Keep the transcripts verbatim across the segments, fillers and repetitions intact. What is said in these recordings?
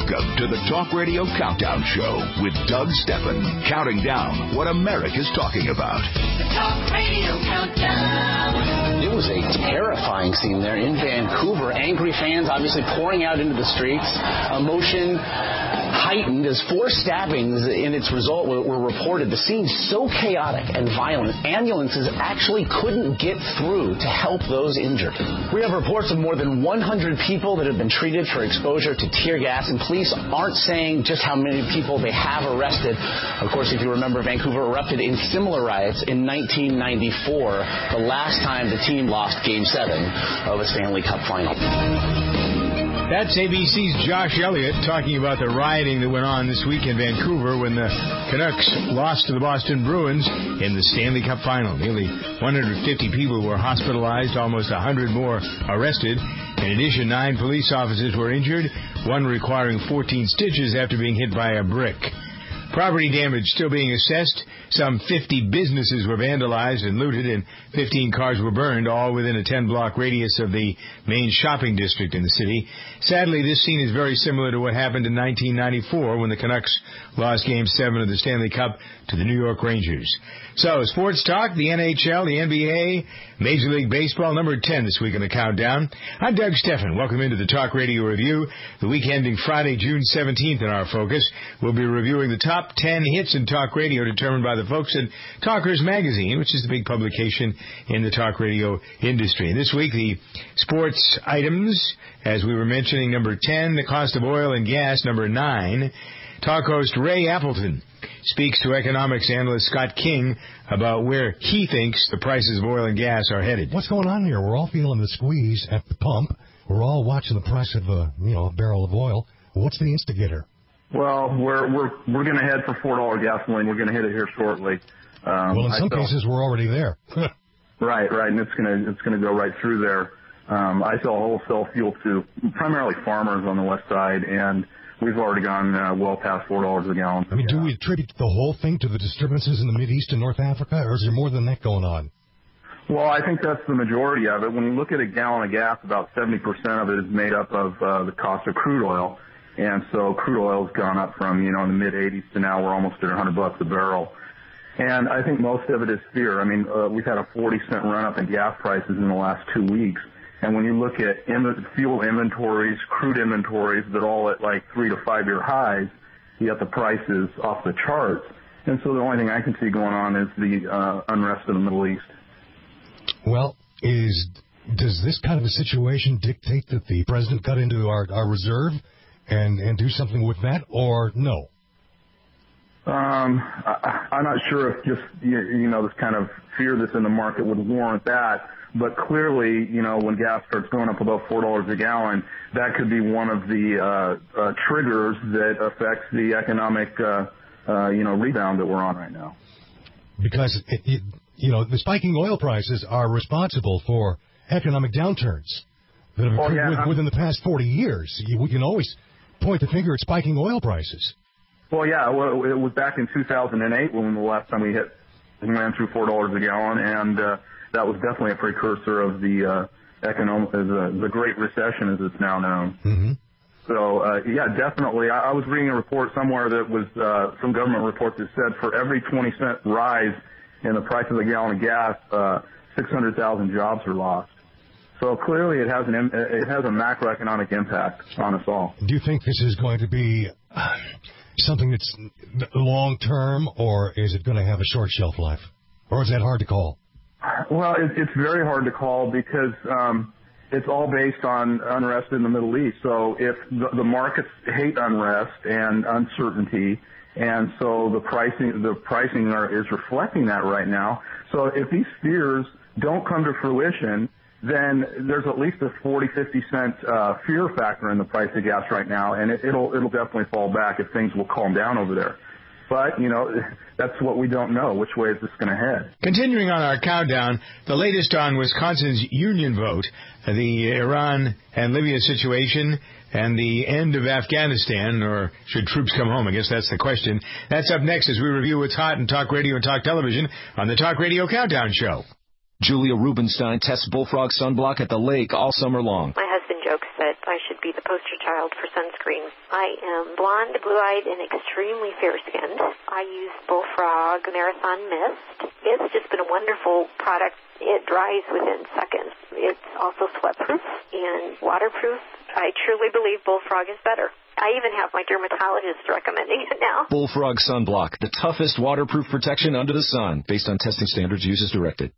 Welcome to the Talk Radio Countdown Show with Doug Stephan, counting down what America's talking about. The Talk Radio Countdown. It was a terrifying scene there in Vancouver. Angry fans obviously pouring out into the streets. Emotion heightened as four stabbings in its result were, were reported. The scene so chaotic and violent, ambulances actually couldn't get through to help those injured. We have reports of more than one hundred people that have been treated for exposure to tear gas, and police aren't saying just how many people they have arrested. Of course, if you remember, Vancouver erupted in similar riots in nineteen ninety-four, the last time the team lost Game seven of a Stanley Cup final. That's A B C's Josh Elliott talking about the rioting that went on this week in Vancouver when the Canucks lost to the Boston Bruins in the Stanley Cup final. Nearly one hundred fifty people were hospitalized, almost one hundred more arrested. In addition, nine police officers were injured, one requiring fourteen stitches after being hit by a brick. Property damage still being assessed. Some fifty businesses were vandalized and looted, and fifteen cars were burned, all within a ten-block radius of the main shopping district in the city. Sadly, this scene is very similar to what happened in nineteen ninety-four when the Canucks lost Game seven of the Stanley Cup to the New York Rangers. So, sports talk, the N H L, the N B A, Major League Baseball, number ten this week in the countdown. I'm Doug Stephan. Welcome into the Talk Radio Review. The week ending Friday, June seventeenth in our focus. We'll be reviewing the top ten hits in talk radio determined by the folks at Talkers Magazine, which is the big publication in the talk radio industry. And this week, the sports items, as we were mentioning, number ten, the cost of oil and gas, number nine. Talk host Ray Appleton speaks to economics analyst Scott King about where he thinks the prices of oil and gas are headed. What's going on here? We're all feeling the squeeze at the pump. We're all watching the price of a, you know, a barrel of oil. What's the instigator? Well, we're we're we're going to head for four dollar gasoline. We're going to hit it here shortly. Um, well, in some sell, cases, we're already there. right, right, and it's going to it's going to go right through there. Um, I sell wholesale fuel to primarily farmers on the west side, and we've already gone uh, well past four dollars a gallon. I mean, do we attribute the whole thing to the disturbances in the Mideast and North Africa, or is there more than that going on? Well, I think that's the majority of it. When you look at a gallon of gas, about seventy percent of it is made up of uh, the cost of crude oil. And so crude oil's gone up from, you know, in the mid-eighties to now we're almost at one hundred bucks a barrel. And I think most of it is fear. I mean, uh, we've had a forty cent run-up in gas prices in the last two weeks. And when you look at in- fuel inventories, crude inventories, they're all at like three to five-year highs, yet the price is off the charts. And so the only thing I can see going on is the uh, unrest in the Middle East. Well, is does this kind of a situation dictate that the president cut into our, our reserve and, and do something with that, or no? Um, I, I'm not sure if just, you, you know, this kind of fear that's in the market would warrant that. But clearly, you know, when gas starts going up above four dollars a gallon, that could be one of the uh, uh, triggers that affects the economic, uh, uh, you know, rebound that we're on right now. Because, it, it, you know, the spiking oil prices are responsible for economic downturns that have oh, occurred yeah, with, within the past forty years. We can always point the finger at spiking oil prices. Well, yeah, well, it was back in two thousand eight when the last time we hit, we ran through four dollars a gallon, and uh, that was definitely a precursor of the uh, economic, uh, the, the Great Recession, as it's now known. Mm-hmm. So, uh, yeah, definitely. I, I was reading a report somewhere that was uh, some government report that said for every twenty cent rise in the price of a gallon of gas, uh, six hundred thousand jobs are lost. So clearly, it has an it has a macroeconomic impact on us all. Do you think this is going to be uh, something that's long term, or is it going to have a short shelf life, or is that hard to call? Well, it, it's very hard to call because um, it's all based on unrest in the Middle East. So if the, the markets hate unrest and uncertainty, and so the pricing the pricing are, is reflecting that right now. So if these fears don't come to fruition, then there's at least a forty, fifty cent uh, fear factor in the price of gas right now, and it, it'll it'll definitely fall back if things will calm down over there. But, you know, that's what we don't know. Which way is this going to head? Continuing on our countdown, the latest on Wisconsin's union vote, the Iran and Libya situation, and the end of Afghanistan, or should troops come home? I guess that's the question. That's up next as we review what's hot in talk radio and talk television on the Talk Radio Countdown Show. Julia Rubenstein tests Bullfrog sunblock at the lake all summer long. My husband jokes that I should be the poster child for sunscreen. I am blonde, blue-eyed, and extremely fair-skinned. I use Bullfrog Marathon Mist. It's just been a wonderful product. It dries within seconds. It's also sweatproof and waterproof. I truly believe Bullfrog is better. I even have my dermatologist recommending it now. Bullfrog Sunblock, the toughest waterproof protection under the sun, based on testing standards used as directed.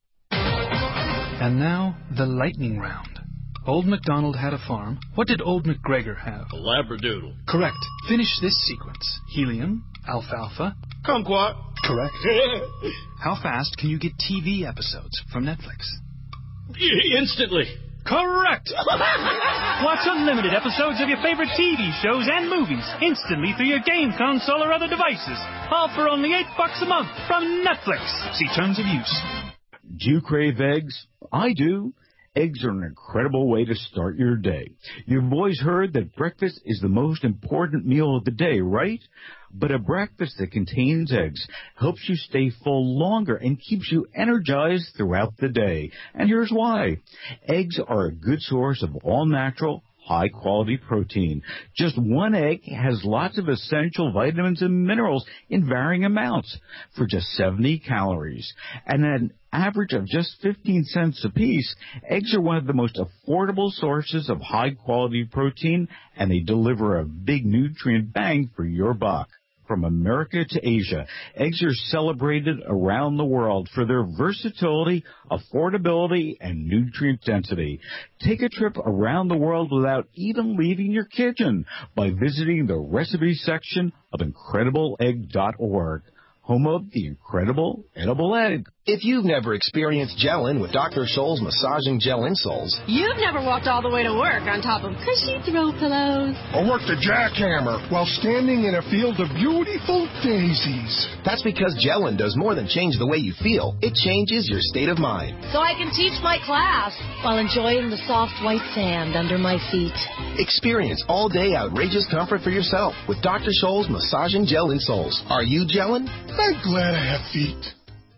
And now, the lightning round. Old MacDonald had a farm. What did Old MacGregor have? A Labradoodle. Correct. Finish this sequence. Helium, alfalfa. Kumquat. Correct. How fast can you get T V episodes from Netflix? Instantly. Correct! Watch unlimited episodes of your favorite T V shows and movies instantly through your game console or other devices. All for only eight bucks a month from Netflix. See terms of use. Do you crave eggs? I do. Eggs are an incredible way to start your day. You've always heard that breakfast is the most important meal of the day, right? But a breakfast that contains eggs helps you stay full longer and keeps you energized throughout the day. And here's why. Eggs are a good source of all-natural, high-quality protein. Just one egg has lots of essential vitamins and minerals in varying amounts for just seventy calories. And an average of just fifteen cents apiece, eggs are one of the most affordable sources of high-quality protein, and they deliver a big nutrient bang for your buck. From America to Asia, eggs are celebrated around the world for their versatility, affordability, and nutrient density. Take a trip around the world without even leaving your kitchen by visiting the recipe section of incredible egg dot org, home of the incredible edible egg. If you've never experienced gelling with Doctor Scholl's massaging gel insoles, you've never walked all the way to work on top of cushy throw pillows, or worked a jackhammer while standing in a field of beautiful daisies. That's because gelling does more than change the way you feel. It changes your state of mind. So I can teach my class while enjoying the soft white sand under my feet. Experience all-day outrageous comfort for yourself with Doctor Scholl's massaging gel insoles. Are you gelling? I'm glad I have feet.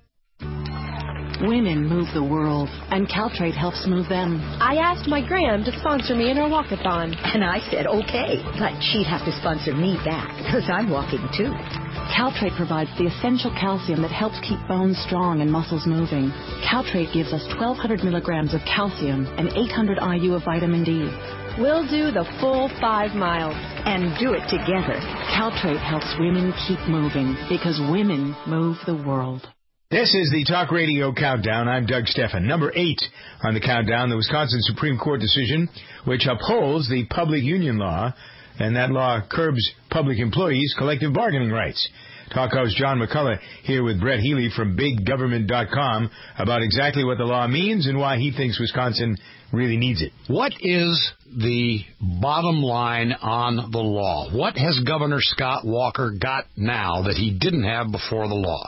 Women move the world, and Caltrate helps move them. I asked my gran to sponsor me in her walkathon. And I said, okay, but she'd have to sponsor me back, because I'm walking too. Caltrate provides the essential calcium that helps keep bones strong and muscles moving. Caltrate gives us twelve hundred milligrams of calcium and eight hundred I U of vitamin D. We'll do the full five miles. And do it together. Caltrate helps women keep moving, because women move the world. This is the Talk Radio Countdown. I'm Doug Stephan. Number eight on the countdown, the Wisconsin Supreme Court decision, which upholds the public union law, and that law curbs public employees' collective bargaining rights. Talk host John McCullough here with Brett Healy from big government dot com about exactly what the law means and why he thinks Wisconsin really needs it. What is the bottom line on the law? What has Governor Scott Walker got now that he didn't have before the law?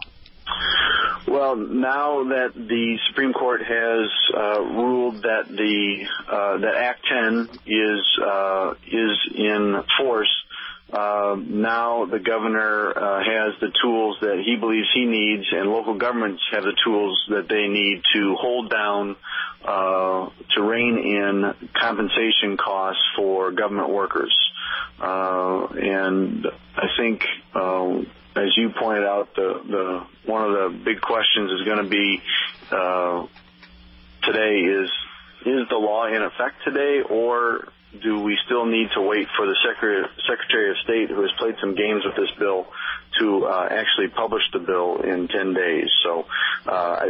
Well, now that the Supreme Court has uh, ruled that the uh, that Act ten is uh, is in force, uh, now the governor uh, has the tools that he believes he needs, and local governments have the tools that they need to hold down, uh, to rein in compensation costs for government workers. Uh, and I think, uh, as you pointed out, the, the one of the big questions is going to be uh, today is is the law in effect today, or do we still need to wait for the Secretary, Secretary of State, who has played some games with this bill, to uh, actually publish the bill in ten days? So uh, I,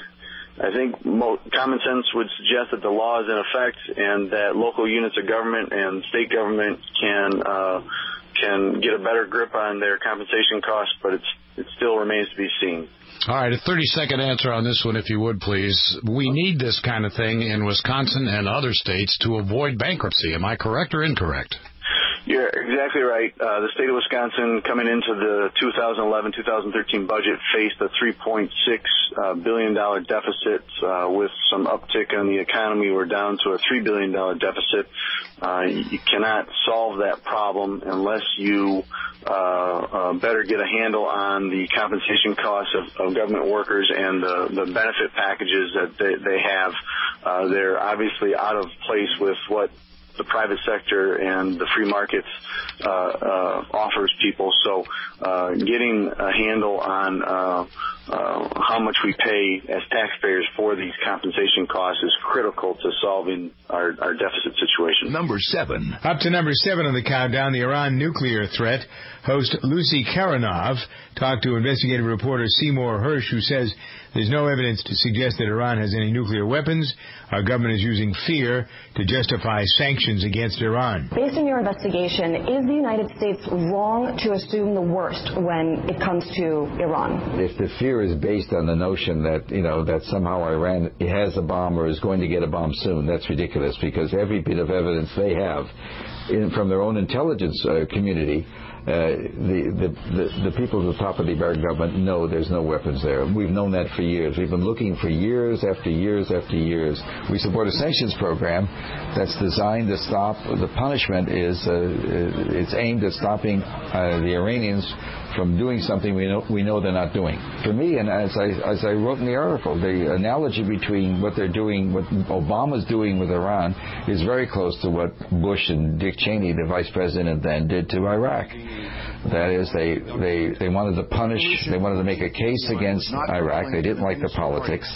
I think mo- common sense would suggest that the law is in effect and that local units of government and state government can uh, can get a better grip on their compensation costs, but it's it still remains to be seen. All right, a thirty-second answer on this one, if you would, please. We need this kind of thing in Wisconsin and other states to avoid bankruptcy. Am I correct or incorrect? You're exactly right. Uh, the state of Wisconsin, coming into the two thousand eleven two thousand thirteen budget, faced a three point six uh, billion dollars deficit. Uh, with some uptick in the economy, we're down to a three billion dollars deficit. Uh, you cannot solve that problem unless you uh, uh, better get a handle on the compensation costs of, of government workers and the, the benefit packages that they, they have. Uh, they're obviously out of place with what the private sector and the free markets uh, uh, offers people. So uh, getting a handle on uh, uh, how much we pay as taxpayers for these compensation costs is critical to solving our, our deficit situation. Number seven. Up to number seven on the countdown, the Iran nuclear threat. Host Lucy Karanov talked to investigative reporter Seymour Hersh, who says there's no evidence to suggest that Iran has any nuclear weapons. Our government is using fear to justify sanctions against Iran. Based on your investigation, is the United States wrong to assume the worst when it comes to Iran? If the fear is based on the notion that, you know, that somehow Iran has a bomb or is going to get a bomb soon, that's ridiculous, because every bit of evidence they have in, from their own intelligence uh, community, Uh, the, the, the, the people at the top of the American government know there's no weapons there. We've known that for years. We've been looking for years after years after years. We support a sanctions program that's designed to stop. The punishment is uh, it's aimed at stopping uh, the Iranians from doing something we know we know they're not doing. For me, and as I as I wrote in the article, the analogy between what they're doing, what Obama's doing with Iran, is very close to what Bush and Dick Cheney, the vice president then, did to Iraq. That is, they, they, they wanted to punish, they wanted to make a case against Iraq. They didn't like the politics.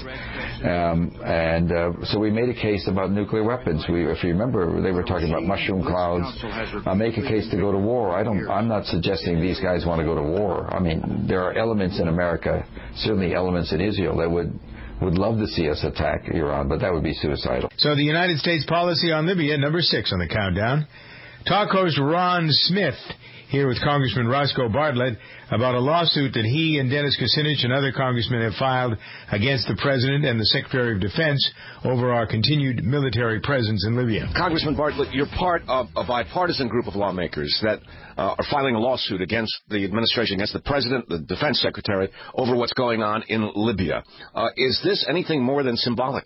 Um, and uh, so we made a case about nuclear weapons. We, if you remember, they were talking about mushroom clouds. Uh, make a case to go to war. I don't, I'm not suggesting these guys want to go to war. I mean, there are elements in America, certainly elements in Israel, that would would love to see us attack Iran, but that would be suicidal. So the United States policy on Libya, number six on the countdown. Talk host Ron Smith here with Congressman Roscoe Bartlett about a lawsuit that he and Dennis Kucinich and other congressmen have filed against the President and the Secretary of Defense over our continued military presence in Libya. Congressman Bartlett, you're part of a bipartisan group of lawmakers that uh, are filing a lawsuit against the administration, against the President, the Defense Secretary, over what's going on in Libya. Uh, is this anything more than symbolic?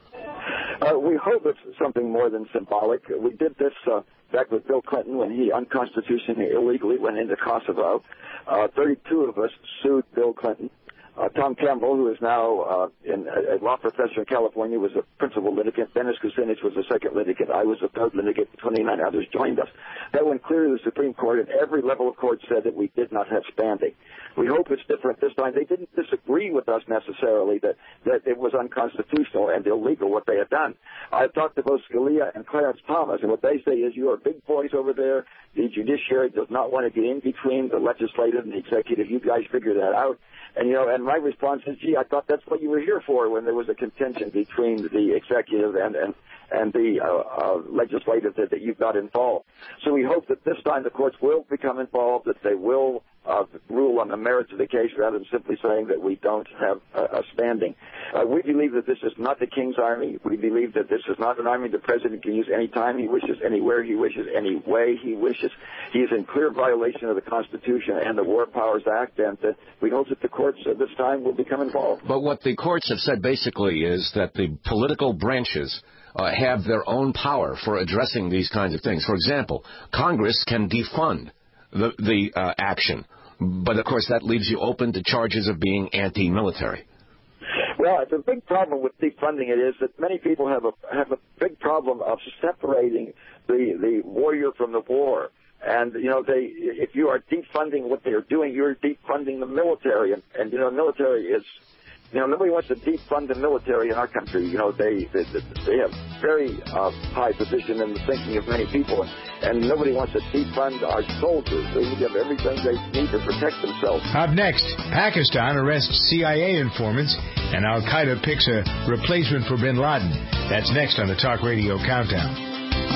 Uh, we hope it's something more than symbolic. We did this uh, back with Bill Clinton when he unconstitutionally, illegally went into Kosovo. Uh, thirty-two of us sued Bill Clinton. Uh, Tom Campbell, who is now uh, in, a law professor in California, was a principal litigant. Dennis Kucinich was the second litigant. I was the third litigant. twenty-nine others joined us. That went clear to the Supreme Court, and every level of court said that we did not have standing. We hope it's different this time. They didn't disagree with us necessarily that, that it was unconstitutional and illegal what they had done. I've talked to both Scalia and Clarence Thomas, and what they say is, you are big boys over there. The judiciary does not want to get in between the legislative and the executive. You guys figure that out. And, you know, and my response is, gee, I thought that's what you were here for when there was a contention between the executive and, and, and the uh, uh, legislative that, that you got involved. So we hope that this time the courts will become involved, that they will uh, rule on the merits of the case rather than simply saying that we don't have uh, a standing. Uh, we believe that this is not the King's Army. We believe that this is not an army the President can use any time he wishes, anywhere he wishes, any way he wishes. He is in clear violation of the Constitution and the War Powers Act, and uh, we hope that the courts uh, this time will become involved. But what the courts have said basically is that the political branches uh, have their own power for addressing these kinds of things. For example, Congress can defund the, the uh, action, but of course that leaves you open to charges of being anti-military. Well, the big problem with defunding it is that many people have a have a big problem of separating the the warrior from the war. And, you know, they if you are defunding what they are doing, you're defunding the military. And, and you know, military is, you know, nobody wants to defund the military in our country. You know, they they, they have very uh, high position in the thinking of many people. And, and nobody wants to defund our soldiers. They need to have everything they need to protect themselves. Up next, Pakistan arrests C I A informants and Al-Qaeda picks a replacement for bin Laden. That's next on the Talk Radio Countdown.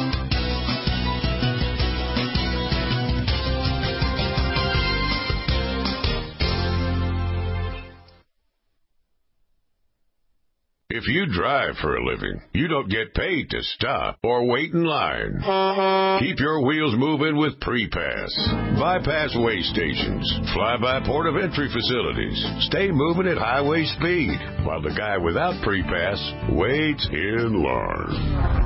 If you drive for a living, you don't get paid to stop or wait in line. Keep your wheels moving with Pre-Pass. Bypass way stations, fly-by port of entry facilities. Stay moving at highway speed while the guy without Pre-Pass waits in line.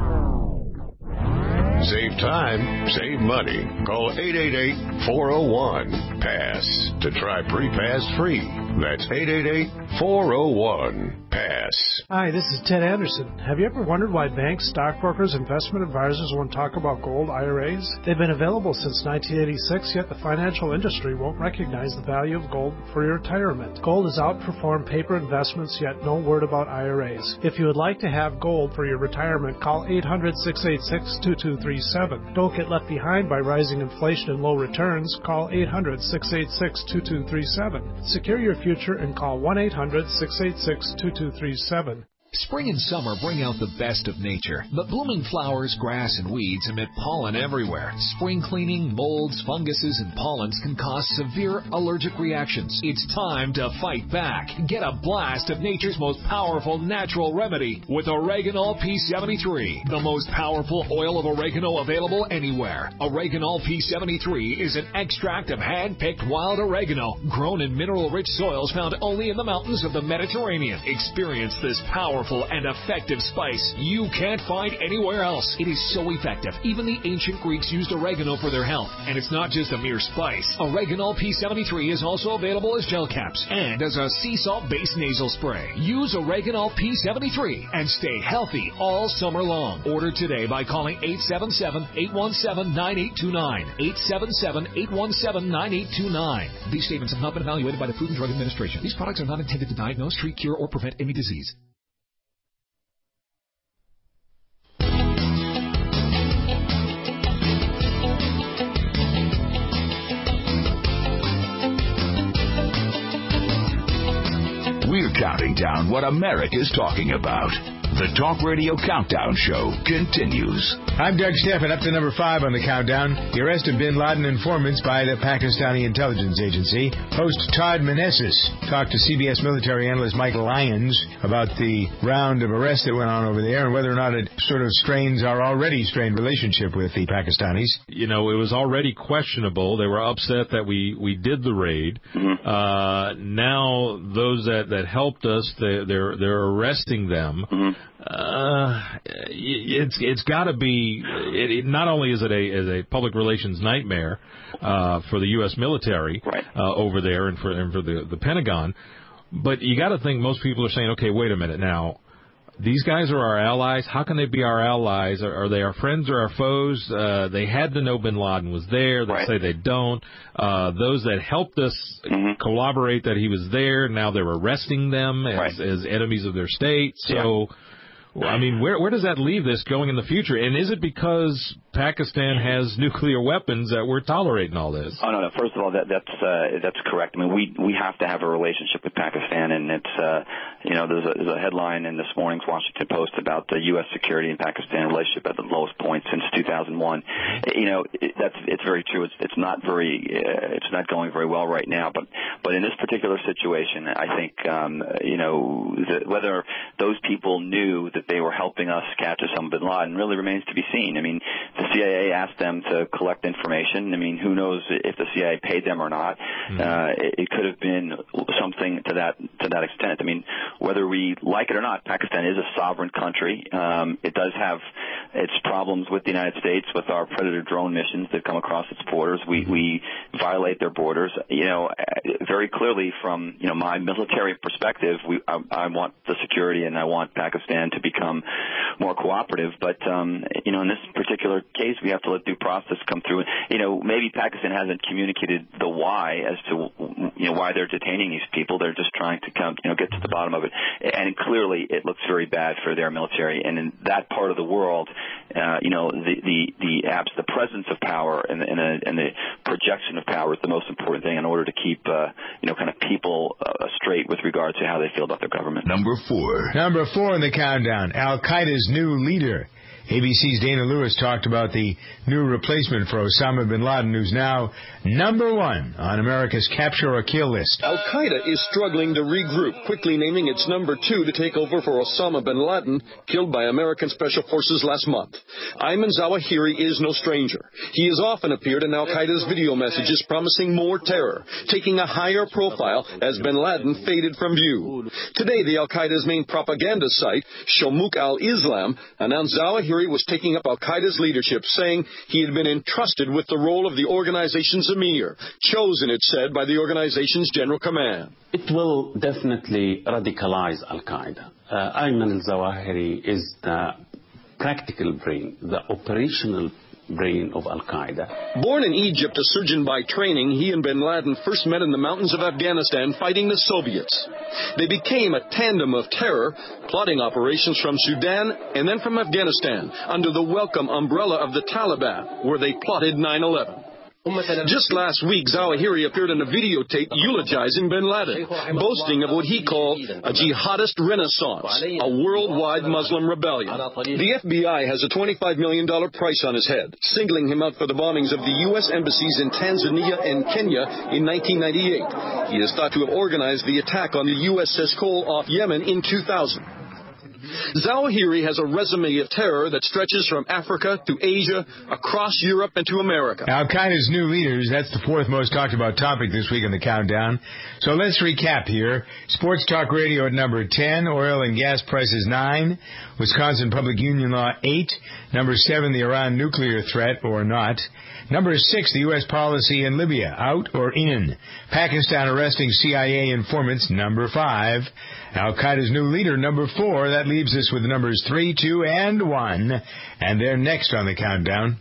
Save time, save money. Call eight eight eight, four oh one, PASS to try Pre-Pass free. That's eight eight eight, four oh one, PASS. Hi, this is Ted Anderson. Have you ever wondered why banks, stockbrokers, investment advisors won't talk about gold I R As? They've been available since nineteen eighty-six, yet the financial industry won't recognize the value of gold for your retirement. Gold has outperformed paper investments, yet no word about I R As. If you would like to have gold for your retirement, call eight hundred, six eight six, two two three seven. Don't get left behind by rising inflation and low returns. Call eight hundred, six eight six, two two three seven. Secure your future and call one eight hundred, six eight six, two two three seven. Spring and summer bring out the best of nature, but blooming flowers, grass, and weeds emit pollen everywhere. Spring cleaning, molds, funguses, and pollens can cause severe allergic reactions. It's time to fight back. Get a blast of nature's most powerful natural remedy with Oreganol P seventy-three, the most powerful oil of oregano available anywhere. Oreganol P seventy-three is an extract of hand-picked wild oregano grown in mineral-rich soils found only in the mountains of the Mediterranean. Experience this powerful and effective spice you can't find anywhere else. It is so effective. Even the ancient Greeks used oregano for their health. And it's not just a mere spice. Oreganol P seventy-three is also available as gel caps and as a sea salt-based nasal spray. Use Oreganol P seventy-three and stay healthy all summer long. Order today by calling eight seven seven, eight one seven, nine eight two nine. eight seven seven, eight one seven, nine eight two nine. These statements have not been evaluated by the Food and Drug Administration. These products are not intended to diagnose, treat, cure, or prevent any disease. We're counting down what America's talking about. The Talk Radio Countdown Show continues. I'm Doug Steffen, up to number five on the countdown. The arrest of bin Laden informants by the Pakistani intelligence agency. Host Todd Meneses talked to C B S military analyst Michael Lyons about the round of arrests that went on over there and whether or not it sort of strains our already strained relationship with the Pakistanis. You know, it was already questionable. They were upset that we, we did the raid. Mm-hmm. Uh, now those that, that helped us, they, they're, they're arresting them. Mm-hmm. Uh, it's it's got to be. It, it, not only is it a is a public relations nightmare uh, for the U S military right. uh, over there and for and for the the Pentagon, but you got to think most people are saying, okay, wait a minute now. These guys are our allies. How can they be our allies? Are, are they our friends or our foes? Uh, they had to know bin Laden was there. They right. say they don't. Uh, those that helped us mm-hmm. corroborate that he was there, now they're arresting them as, right. as enemies of their state. So. Yeah. Well, I mean, where where does that leave this going in the future? And is it because Pakistan has nuclear weapons that we're tolerating all this? Oh, no, no. First of all, that, that's uh, that's correct. I mean, we we have to have a relationship with Pakistan, and it's, uh, you know, there's a, there's a headline in this morning's Washington Post about the U S security and Pakistan relationship at the lowest point since two thousand one. You know, it, that's it's very true. It's it's not very uh, it's not going very well right now. But but in this particular situation, I think um, you know the, whether those people knew that they were helping us catch Osama bin Laden really remains to be seen. I mean, the C I A asked them to collect information. I mean, who knows if the C I A paid them or not? Mm-hmm. Uh, it, it could have been something to that to that extent. I mean, whether we like it or not, Pakistan is a sovereign country. Um, it does have its problems with the United States with our Predator drone missions that come across its borders. We we violate their borders. You know, very clearly from you know my military perspective, we I, I want the security and I want Pakistan to become more cooperative. But um, you know, in this particular case, we have to let due process come through. You know, maybe Pakistan hasn't communicated the why as to you know why they're detaining these people. They're just trying to come you know get to the bottom of it. And clearly, it looks very bad for their military. And in that part of the world, uh, you know, the the the abs, the presence of power and the, and, the, and the projection of power is the most important thing in order to keep uh, you know kind of people uh, straight with regard to how they feel about their government. Number four. Number four in the countdown. Al Qaeda's new leader. A B C's Dana Lewis talked about the new replacement for Osama bin Laden, who's now number one on America's capture or kill list. Al-Qaeda is struggling to regroup, quickly naming its number two to take over for Osama bin Laden, killed by American Special Forces last month. Ayman Zawahiri is no stranger. He has often appeared in Al-Qaeda's video messages promising more terror, taking a higher profile as bin Laden faded from view. Today, the Al-Qaeda's main propaganda site, Shomouk al-Islam, announced Zawahiri Zawahiri was taking up al-Qaeda's leadership, saying he had been entrusted with the role of the organization's emir, chosen, it said, by the organization's general command. It will definitely radicalize al-Qaeda. Uh, Ayman al-Zawahiri is the practical brain, the operational brain of al-Qaeda. Born in Egypt, a surgeon by training, he and bin Laden first met in the mountains of Afghanistan fighting the Soviets. They became a tandem of terror, plotting operations from Sudan and then from Afghanistan under the welcome umbrella of the Taliban, where they plotted nine eleven. Just last week, Zawahiri appeared in a videotape eulogizing bin Laden, boasting of what he called a jihadist renaissance, a worldwide Muslim rebellion. The F B I has a twenty-five million dollars price on his head, singling him out for the bombings of the U S embassies in Tanzania and Kenya in nineteen ninety-eight. He is thought to have organized the attack on the U S S Cole off Yemen in two thousand. Zawahiri has a resume of terror that stretches from Africa to Asia, across Europe, and to America. Al-Qaeda's new leaders, that's the fourth most talked about topic this week on the countdown. So let's recap here. Sports Talk Radio at number ten, oil and gas prices nine, Wisconsin Public Union Law eight, number seven, the Iran nuclear threat or not. Number six, the U S policy in Libya, out or in. Pakistan arresting C I A informants, number five. Al-Qaeda's new leader, number four. That leaves us with numbers three, two, and one. And they're next on the countdown.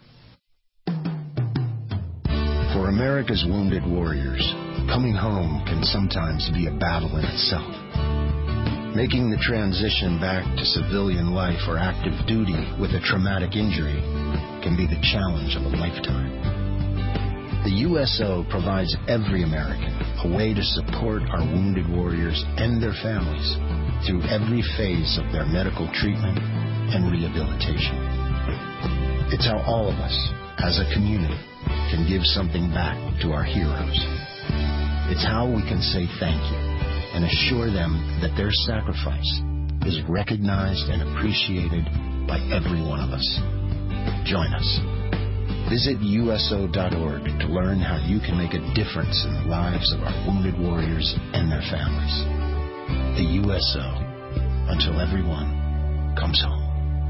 For America's wounded warriors, coming home can sometimes be a battle in itself. Making the transition back to civilian life or active duty with a traumatic injury can be the challenge of a lifetime. The U S O provides every American a way to support our wounded warriors and their families through every phase of their medical treatment and rehabilitation. It's how all of us, as a community, can give something back to our heroes. It's how we can say thank you and assure them that their sacrifice is recognized and appreciated by every one of us. Join us. Visit U S O dot org to learn how you can make a difference in the lives of our wounded warriors and their families. The U S O, until everyone comes home.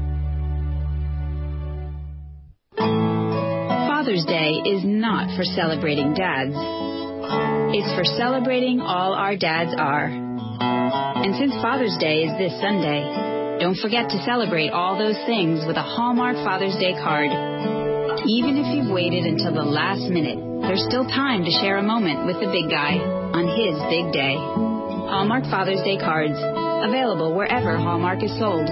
Father's Day is not for celebrating dads. It's for celebrating all our dads are. And since Father's Day is this Sunday, don't forget to celebrate all those things with a Hallmark Father's Day card. Even if you've waited until the last minute, there's still time to share a moment with the big guy on his big day. Hallmark Father's Day cards, available wherever Hallmark is sold.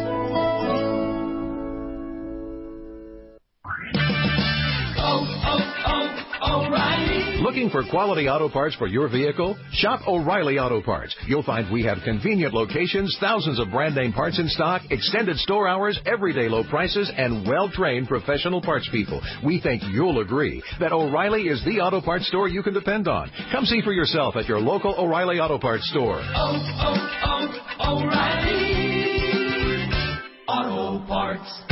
Looking for quality auto parts for your vehicle? Shop O'Reilly Auto Parts. You'll find we have convenient locations, thousands of brand name parts in stock, extended store hours, everyday low prices, and well-trained professional parts people. We think you'll agree that O'Reilly is the auto parts store you can depend on. Come see for yourself at your local O'Reilly Auto Parts store. Oh, oh, oh, O'Reilly Auto Parts.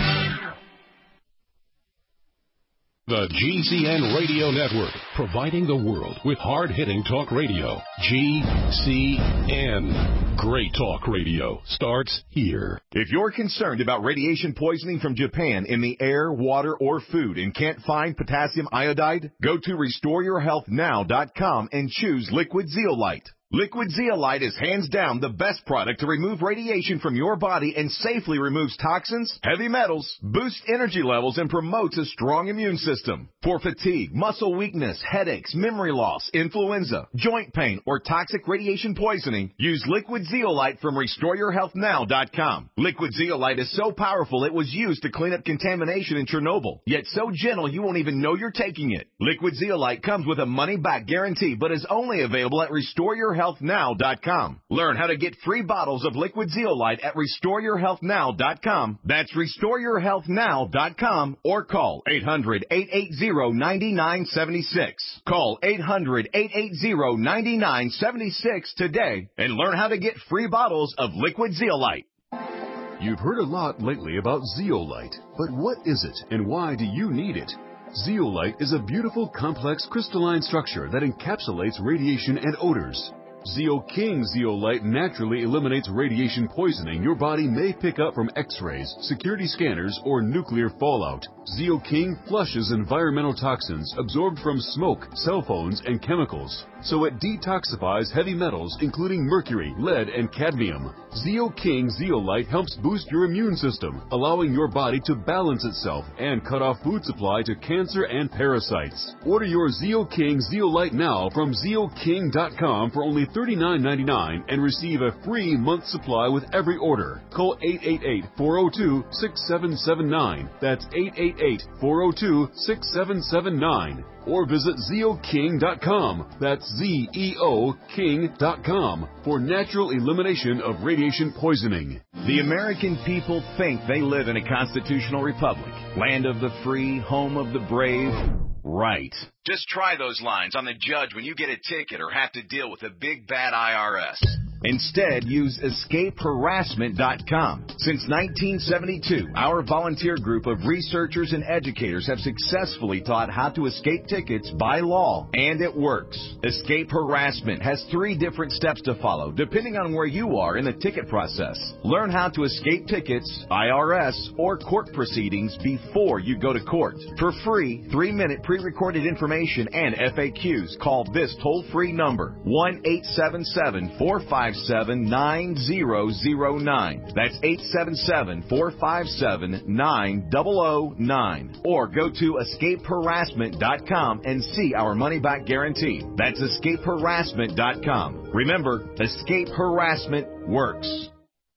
The G C N Radio Network, providing the world with hard-hitting talk radio. G C N. Great talk radio starts here. If you're concerned about radiation poisoning from Japan in the air, water, or food and can't find potassium iodide, go to restore your health now dot com and choose Liquid Zeolite. Liquid Zeolite is hands down the best product to remove radiation from your body and safely removes toxins, heavy metals, boosts energy levels, and promotes a strong immune system. For fatigue, muscle weakness, headaches, memory loss, influenza, joint pain, or toxic radiation poisoning, use Liquid Zeolite from restore your health now dot com. Liquid Zeolite is so powerful it was used to clean up contamination in Chernobyl, yet so gentle you won't even know you're taking it. Liquid Zeolite comes with a money-back guarantee, but is only available at restore your health now dot com. Learn how to get free bottles of Liquid Zeolite at restore your health now dot com. That's restore your health now dot com or call eight hundred, eight eight zero, nine nine seven six. Call eight hundred, eight eight zero, nine nine seven six today and learn how to get free bottles of Liquid Zeolite. You've heard a lot lately about zeolite, but what is it and why do you need it? Zeolite is a beautiful, complex crystalline structure that encapsulates radiation and odors. Zeo King Zeolite naturally eliminates radiation poisoning your body may pick up from X-rays, security scanners, or nuclear fallout. Zeo King flushes environmental toxins absorbed from smoke, cell phones, and chemicals, so it detoxifies heavy metals including mercury, lead, and cadmium. Zeo King Zeolite helps boost your immune system, allowing your body to balance itself and cut off food supply to cancer and parasites. Order your Zeo King Zeolite now from Zeo King dot com for only thirty-nine ninety-nine and receive a free month supply with every order. Call eight eight eight, four zero two, six seven seven nine. That's eight eight eight, four zero two, six seven seven nine. Or visit Zeo King dot com. That's Z E O King dot com for natural elimination of radiation poisoning. The American people think they live in a constitutional republic, land of the free, home of the brave. Right. Just try those lines on the judge when you get a ticket or have to deal with a big bad I R S. Instead, use escape harassment dot com. Since nineteen seventy-two, our volunteer group of researchers and educators have successfully taught how to escape tickets by law, and it works. Escape Harassment has three different steps to follow, depending on where you are in the ticket process. Learn how to escape tickets, I R S, or court proceedings before you go to court. For free, three-minute pre-recorded information and F A Qs, call this toll-free number, one eight seven seven, four five seven, nine zero zero nine. That's eight seven seven, four five seven, nine zero zero nine. Or go to escape harassment dot com and see our money-back guarantee. That's escape harassment dot com. Remember, Escape Harassment works.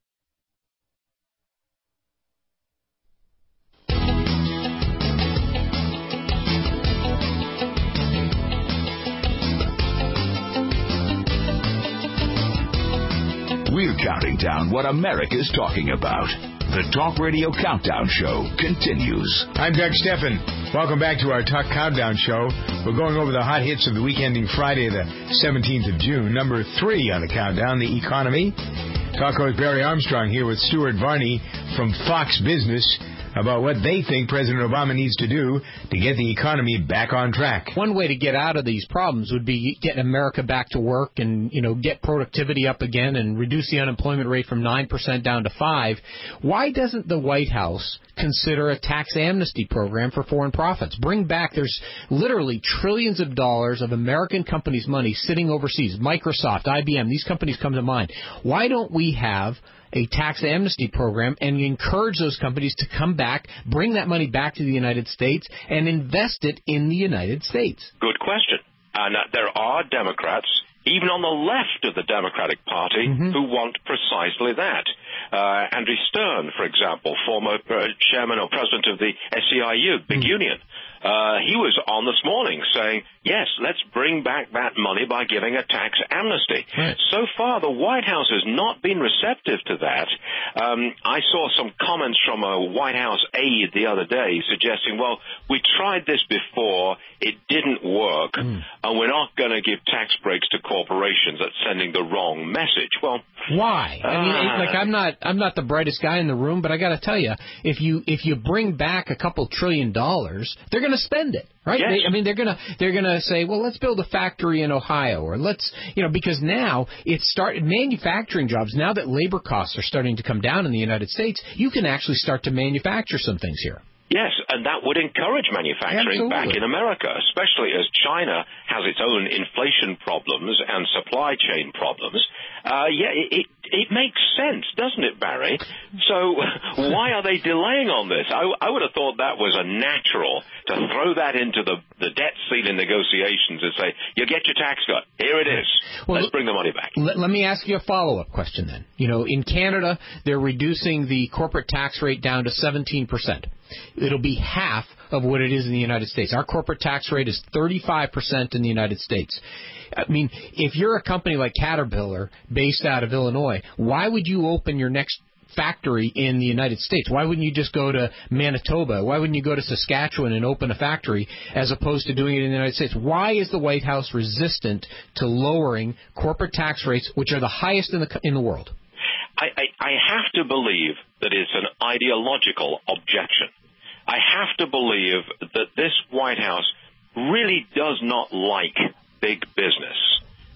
We're counting down what America's talking about. The Talk Radio Countdown Show continues. I'm Doug Steffen. Welcome back to our Talk Countdown Show. We're going over the hot hits of the week ending Friday, the seventeenth of June. Number three on the countdown, the economy. Talking with Barry Armstrong here with Stuart Varney from Fox Business about what they think President Obama needs to do to get the economy back on track. One way to get out of these problems would be getting America back to work and, you know, get productivity up again and reduce the unemployment rate from nine percent down to five. Why doesn't the White House consider a tax amnesty program for foreign profits? Bring back, there's literally trillions of dollars of American companies' money sitting overseas. Microsoft, I B M, these companies come to mind. Why don't we have a tax amnesty program and encourage those companies to come back, bring that money back to the United States, and invest it in the United States? Good question. And uh, there are Democrats, even on the left of the Democratic Party, mm-hmm. who want precisely that. Uh, Andrew Stern, for example, former uh, chairman or president of the S E I U, big mm-hmm. union, uh, he was on this morning saying, yes, let's bring back that money by giving a tax amnesty. Right. So far, the White House has not been receptive to that. Um, I saw some comments from a White House aide the other day suggesting, well, we tried this before, it didn't work, mm. and we're not going to give tax breaks to corporations. That's sending the wrong message. Well, why? Uh, I mean, like I'm not, I'm not the brightest guy in the room, but I got to tell you, if you if you bring back a couple trillion dollars, they're going to spend it, right? Yes. They, I mean, they're going to they're going to say, well, let's build a factory in Ohio, or let's, you know, because now it's started manufacturing jobs. Now that labor costs are starting to come down in the United States, you can actually start to manufacture some things here. Yes, and that would encourage manufacturing Absolutely. back in America, especially as China has its own inflation problems and supply chain problems. Uh, yeah, it, it makes sense, doesn't it, Barry? So why are they delaying on this? I, I would have thought that was a natural to throw that into the, the debt ceiling negotiations and say, you get your tax cut. Here it is. Well, let's bring the money back. Let, let me ask you a follow-up question then. You know, in Canada, they're reducing the corporate tax rate down to seventeen percent. It'll be half of what it is in the United States. Our corporate tax rate is thirty-five percent in the United States. I mean, if you're a company like Caterpillar based out of Illinois, why would you open your next factory in the United States? Why wouldn't you just go to Manitoba? Why wouldn't you go to Saskatchewan and open a factory as opposed to doing it in the United States? Why is the White House resistant to lowering corporate tax rates, which are the highest in the in the world? I, I, I have to believe that it's an ideological objection. I have to believe that this White House really does not like big business.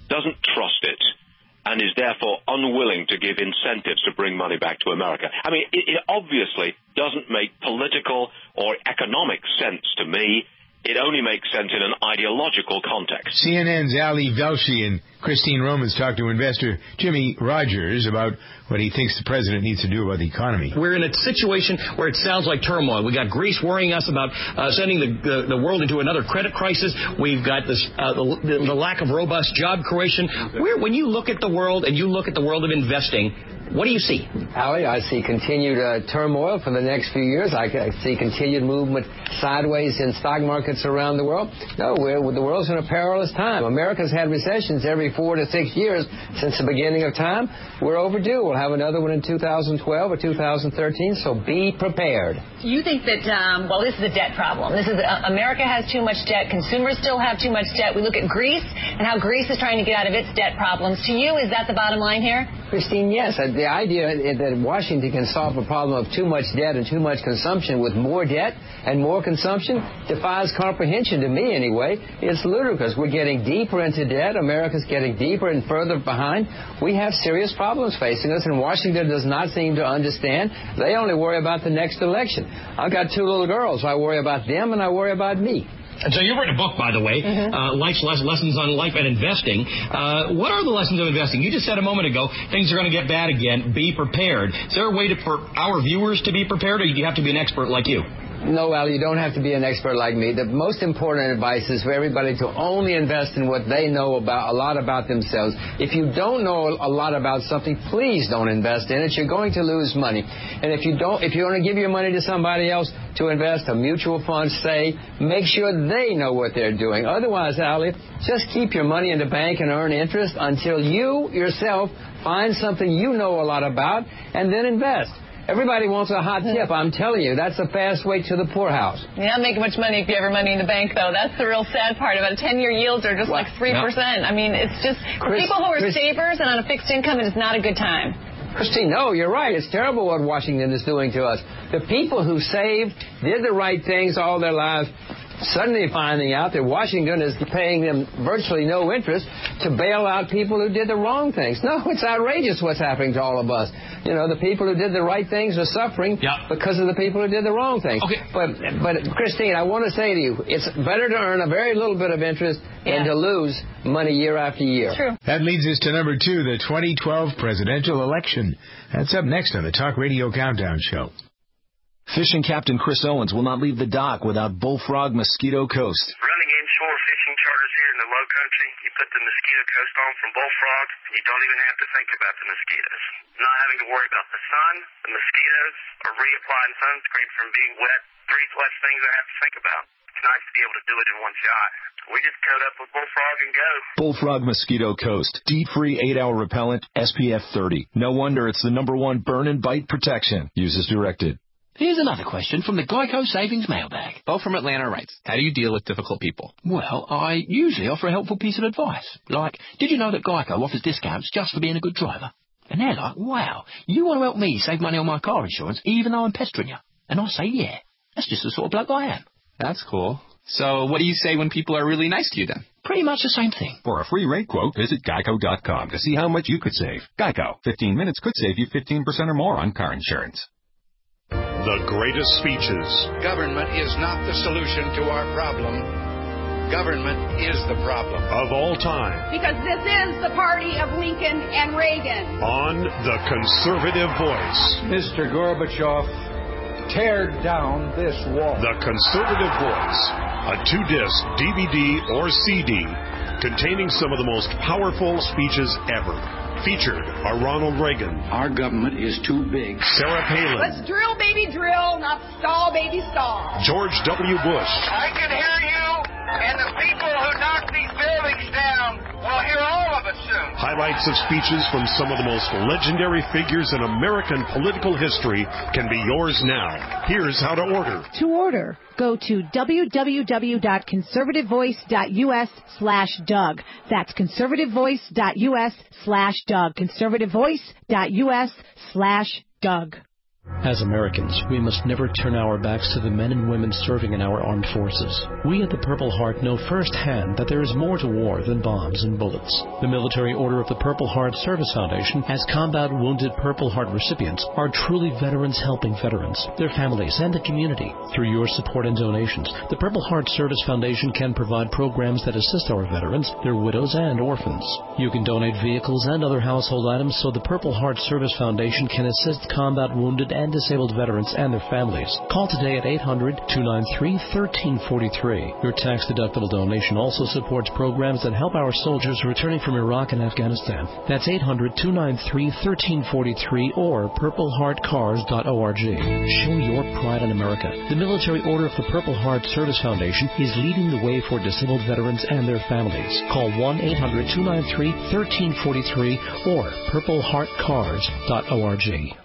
doesn't trust it, and is therefore unwilling to give incentives to bring money back to America. I mean, it, it obviously doesn't make political or economic sense to me. It only makes sense in an ideological context. C N N's Ali Velshi and Christine Romans talked to investor Jimmy Rogers about what he thinks the president needs to do about the economy. We're in a situation where it sounds like turmoil. We got Greece worrying us about uh, sending the, the the world into another credit crisis. We've got this uh, the, the lack of robust job creation. Where, when you look at the world and you look at the world of investing, what do you see? Ali, I see continued uh, turmoil for the next few years. I, I see continued movement sideways in stock markets around the world. No, we're, the world's in a perilous time. America's had recessions every four to six years since the beginning of time. We're overdue. We'll have another one in two thousand twelve or two thousand thirteen, so be prepared. You think that, um, well, this is a debt problem. This is uh, America has too much debt. Consumers still have too much debt. We look at Greece and how Greece is trying to get out of its debt problems. To you, is that the bottom line here? Christine, yes. The idea that Washington can solve a problem of too much debt and too much consumption with more debt and more consumption defies comprehension to me anyway. It's ludicrous. We're getting deeper into debt. America's getting deeper and further behind. We have serious problems facing us, and Washington does not seem to understand. They only worry about the next election. I've got two little girls. I worry about them, and I worry about me. And so you've written a book, by the way, mm-hmm. uh, Life's Lessons on Life and Investing. Uh, what are the lessons of investing? You just said a moment ago, things are going to get bad again. Be prepared. Is there a way to, for our viewers to be prepared, or do you have to be an expert like you? No, Al, you don't have to be an expert like me. The most important advice is for everybody to only invest in what they know about, a lot about themselves. If you don't know a lot about something, please don't invest in it. You're going to lose money. And if you don't, if you want to give your money to somebody else to invest, a mutual fund, say, make sure they know what they're doing. Otherwise, Ali, just keep your money in the bank and earn interest until you yourself find something you know a lot about and then invest. Everybody wants a hot tip. I'm telling you, that's a fast way to the poorhouse. You're not making much money if you have your money in the bank, though. That's the real sad part about it. ten-year yields are just well, like three percent. No. I mean, it's just for Chris, people who are Chris, savers and on a fixed income, it is not a good time. Christine, no, you're right. It's terrible what Washington is doing to us. The people who saved, did the right things all their lives, suddenly finding out that Washington is paying them virtually no interest to bail out people who did the wrong things. No, it's outrageous what's happening to all of us. You know, the people who did the right things are suffering yeah. because of the people who did the wrong things. Okay. But, but Christine, I want to say to you, it's better to earn a very little bit of interest yeah. than to lose money year after year. True. That leads us to number two, the twenty twelve presidential election. That's up next on the Talk Radio Countdown Show. Fishing Captain Chris Owens will not leave the dock without Bullfrog Mosquito Coast. Running inshore fishing charters here in the low country, you put the Mosquito Coast on from Bullfrog, and you don't even have to think about the mosquitoes. Not having to worry about the sun, the mosquitoes, or reapplying sunscreen from being wet. Three less things I have to think about. It's nice to be able to do it in one shot. We just coat up with Bullfrog and go. Bullfrog Mosquito Coast. Deep-free eight hour repellent, S P F thirty. No wonder it's the number one burn and bite protection. Use as directed. Here's another question from the Geico Savings Mailbag. Bo from Atlanta writes, how do you deal with difficult people? Well, I usually offer a helpful piece of advice. Like, did you know that Geico offers discounts just for being a good driver? And they're like, wow, you want to help me save money on my car insurance even though I'm pestering you? And I say, yeah, that's just the sort of bloke I am. That's cool. So what do you say when people are really nice to you then? Pretty much the same thing. For a free rate quote, visit geico dot com to see how much you could save. Geico. fifteen minutes could save you fifteen percent or more on car insurance. The greatest speeches. Government is not the solution to our problem. Government is the problem. Of all time. Because this is the party of Lincoln and Reagan. On The Conservative Voice. Mister Gorbachev, tear down this wall. The Conservative Voice. A two-disc D V D or C D containing some of the most powerful speeches ever. Featured are Ronald Reagan. Our government is too big. Sarah Palin. Let's drill, baby, drill, not stall, baby, stall. George W. Bush. I can hear you, and the people who knock these buildings down will hear all of it soon. Highlights of speeches from some of the most legendary figures in American political history can be yours now. Here's how to order. To order, go to www.conservativevoice.us slash Doug. That's conservativevoice.us slash Doug. Conservativevoice.us slash Doug. As Americans, we must never turn our backs to the men and women serving in our armed forces. We at the Purple Heart know firsthand that there is more to war than bombs and bullets. The Military Order of the Purple Heart Service Foundation, as combat wounded Purple Heart recipients, are truly veterans helping veterans, their families, and the community. Through your support and donations, the Purple Heart Service Foundation can provide programs that assist our veterans, their widows, and orphans. You can donate vehicles and other household items so the Purple Heart Service Foundation can assist combat wounded and disabled veterans and their families. Call today at eight hundred, two nine three, one three four three. Your tax-deductible donation also supports programs that help our soldiers returning from Iraq and Afghanistan. That's eight hundred, two nine three, one three four three or purple heart cars dot org. Show your pride in America. The Military Order of the Purple Heart Service Foundation is leading the way for disabled veterans and their families. Call one eight hundred, two nine three, one three four three or purple heart cars dot org.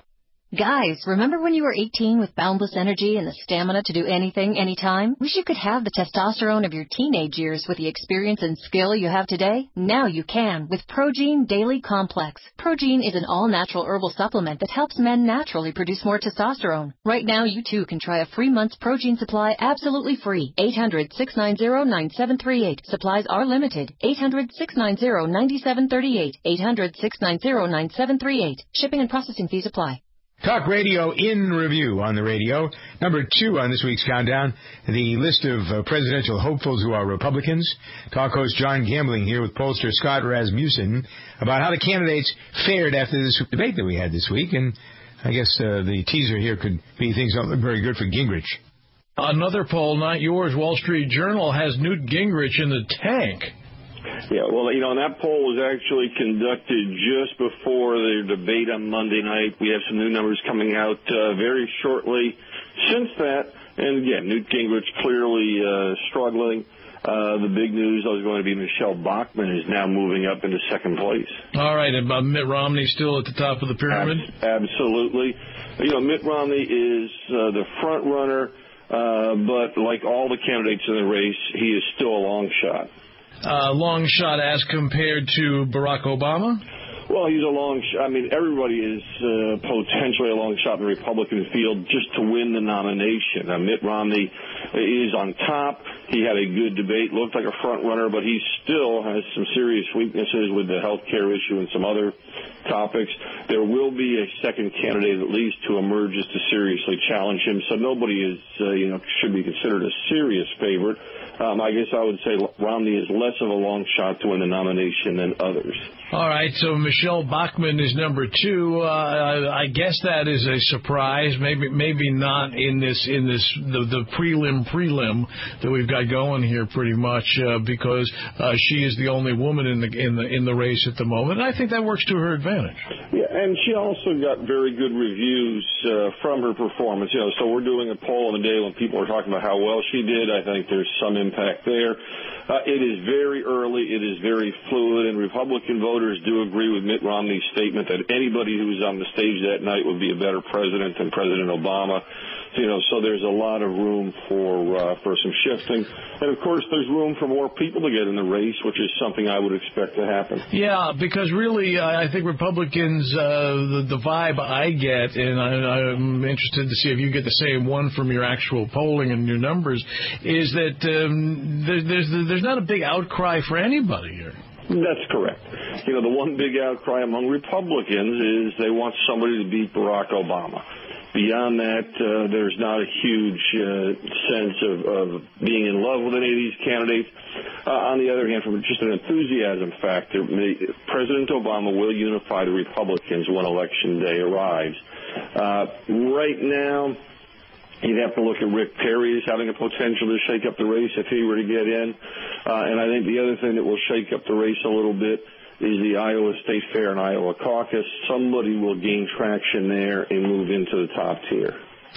Guys, remember when you were eighteen with boundless energy and the stamina to do anything, anytime? Wish you could have the testosterone of your teenage years with the experience and skill you have today? Now you can with Progene Daily Complex. Progene is an all-natural herbal supplement that helps men naturally produce more testosterone. Right now, you too can try a free month's Progene supply absolutely free. eight hundred, six nine zero, nine seven three eight. Supplies are limited. eight hundred, six nine zero, nine seven three eight. eight hundred, six nine zero, nine seven three eight. Shipping and processing fees apply. Talk Radio in Review on the radio. Number two on this week's countdown, the list of uh, presidential hopefuls who are Republicans. Talk host John Gambling here with pollster Scott Rasmussen about how the candidates fared after this debate that we had this week. And I guess uh, the teaser here could be things don't look very good for Gingrich. Another poll, not yours, Wall Street Journal, has Newt Gingrich in the tank. Yeah, well, you know, and that poll was actually conducted just before the debate on Monday night. We have some new numbers coming out uh, very shortly since that. And, again, Newt Gingrich clearly uh, struggling. Uh, the big news is going to be Michelle Bachmann is now moving up into second place. All right, and uh, Mitt Romney still at the top of the pyramid? Ab- absolutely. You know, Mitt Romney is uh, the front runner, uh, but like all the candidates in the race, he is still a long shot. Uh, long shot as compared to Barack Obama? Well, he's a long shot. I mean, everybody is uh, potentially a long shot in the Republican field just to win the nomination. Uh, Mitt Romney is on top. He had a good debate, looked like a front runner, but he still has some serious weaknesses with the health care issue and some other topics. There will be a second candidate at least to emerge just to seriously challenge him. So nobody is, uh, you know, should be considered a serious favorite. Um, I guess I would say Romney is less of a long shot to win the nomination than others. All right, so Michelle Bachmann is number two. Uh, I guess that is a surprise. Maybe, maybe not in this in this the, the prelim prelim that we've got going here, pretty much, uh, because uh, she is the only woman in the in the in the race at the moment. And I think that works to her advantage. Yeah, and she also got very good reviews uh, from her performance. You know, so we're doing a poll in the day when people are talking about how well she did. I think there's some impact there. Uh, it is very early. It is very fluid, and Republican voters do agree with Mitt Romney's statement that anybody who was on the stage that night would be a better president than President Obama. You know, so there's a lot of room for uh, for some shifting. And, of course, there's room for more people to get in the race, which is something I would expect to happen. Yeah, because really uh, I think Republicans, uh, the, the vibe I get, and I, I'm interested to see if you get the same one from your actual polling and your numbers, is that um, there, there's there's not a big outcry for anybody here. That's correct. You know, the one big outcry among Republicans is they want somebody to beat Barack Obama. Beyond that, uh, there's not a huge uh, sense of, of being in love with any of these candidates. Uh, on the other hand, from just an enthusiasm factor, President Obama will unify the Republicans when Election Day arrives. Uh, right now, you'd have to look at Rick Perry as having a potential to shake up the race if he were to get in. Uh, and I think the other thing that will shake up the race a little bit is the Iowa State Fair and Iowa Caucus. Somebody will gain traction there and move into the top tier.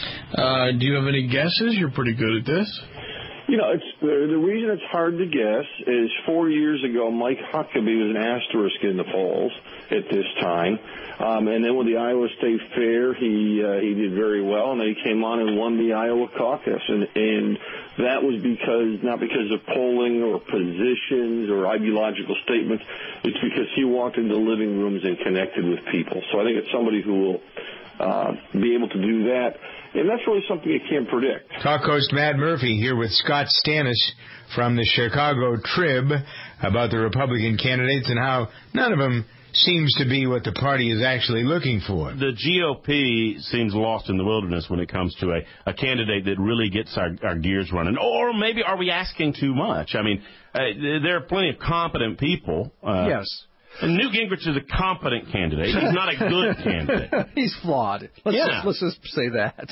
Uh, do you have any guesses? You're pretty good at this. You know, it's the, the reason it's hard to guess is four years ago, Mike Huckabee was an asterisk in the polls at this time. Um, and then with the Iowa State Fair, he uh, he did very well, and then he came on and won the Iowa Caucus. And, and that was because, not because of polling or positions or ideological statements, it's because he walked into living rooms and connected with people. So I think it's somebody who will uh, be able to do that. And that's really something you can't predict. Talk host Matt Murphy here with Scott Stannis from the Chicago Trib about the Republican candidates and how none of them seems to be what the party is actually looking for. The G O P seems lost in the wilderness when it comes to a, a candidate that really gets our, our gears running. Or maybe are we asking too much? I mean, uh, there are plenty of competent people. Uh, yes. And Newt Gingrich is a competent candidate. He's not a good candidate. He's flawed. Let's, yeah. just, let's just say that.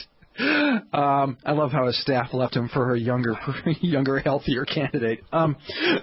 Um, I love how his staff left him for a younger, younger, healthier candidate. Um,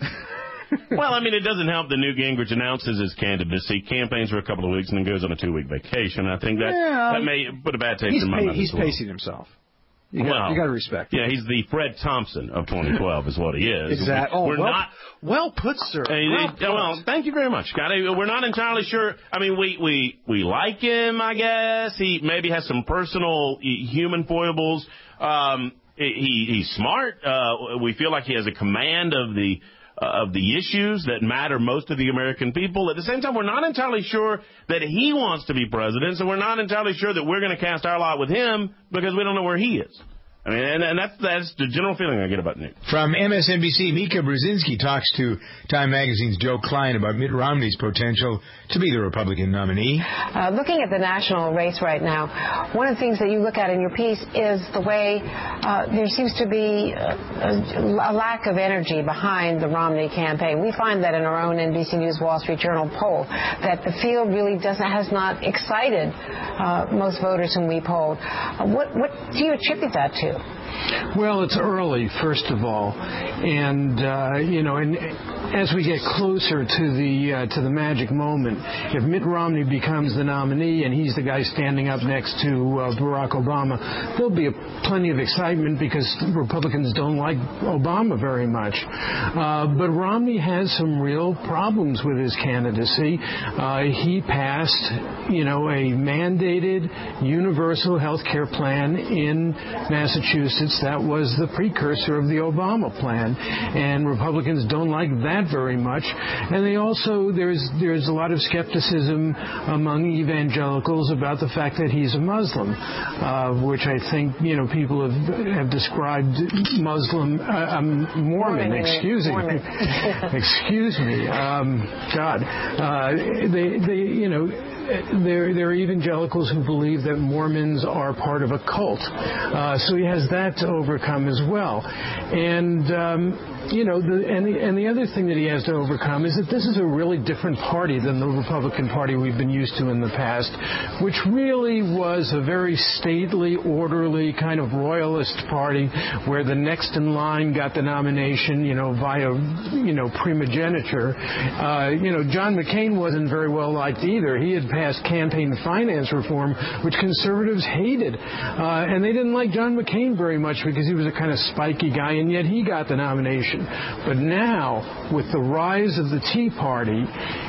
well, I mean, it doesn't help that Newt Gingrich announces his candidacy, campaigns for a couple of weeks, and then goes on a two-week vacation. I think that yeah, that may put a bad taste in my pa- mouth. He's as well. pacing himself. You well, got, you got to respect him. Yeah, he's the Fred Thompson of twenty twelve is what he is. Exactly. We, oh, we're well, not. Well put, sir. Uh, well, they, well, thank you very much, Scott. We're not entirely sure. I mean, we, we, we like him, I guess. He maybe has some personal human foibles. Um, he, he's smart. Uh, we feel like he has a command of the uh, of the issues that matter most to the American people. At the same time, we're not entirely sure that he wants to be president, so we're not entirely sure that we're going to cast our lot with him because we don't know where he is. I mean, and, and that's, that's the general feeling I get about Nick. From M S N B C, Mika Brzezinski talks to Time Magazine's Joe Klein about Mitt Romney's potential to be the Republican nominee. Uh, looking at the national race right now, one of the things that you look at in your piece is the way uh, there seems to be a, a lack of energy behind the Romney campaign. We find that in our own N B C News Wall Street Journal poll, that the field really doesn't has not excited uh, most voters whom we polled. Uh, what, what do you attribute that to? Well, it's early, first of all, and uh, you know, and as we get closer to the uh, to the magic moment, if Mitt Romney becomes the nominee and he's the guy standing up next to uh, Barack Obama, there'll be a, plenty of excitement because Republicans don't like Obama very much. Uh, but Romney has some real problems with his candidacy. Uh, he passed, you know, a mandated universal health care plan in Massachusetts. That was the precursor of the Obama plan, and Republicans don't like that very much. And they also, there's there's a lot of skepticism among evangelicals about the fact that he's a Muslim, uh, which I think, you know, people have have described Muslim, uh, um, Mormon, Mormon, excuse me, Mormon. excuse me, um, God, uh, they they you know. There, there are evangelicals who believe that Mormons are part of a cult. Uh, so he has that to overcome as well. And, um, you know, the, and, the, and the other thing that he has to overcome is that this is a really different party than the Republican Party we've been used to in the past, which really was a very stately, orderly, kind of royalist party where the next in line got the nomination, you know, via, you know, primogeniture. Uh, you know, John McCain wasn't very well liked either. He had passed campaign finance reform, which conservatives hated. Uh, and they didn't like John McCain very much because he was a kind of spiky guy, and yet he got the nomination. But now, with the rise of the Tea Party,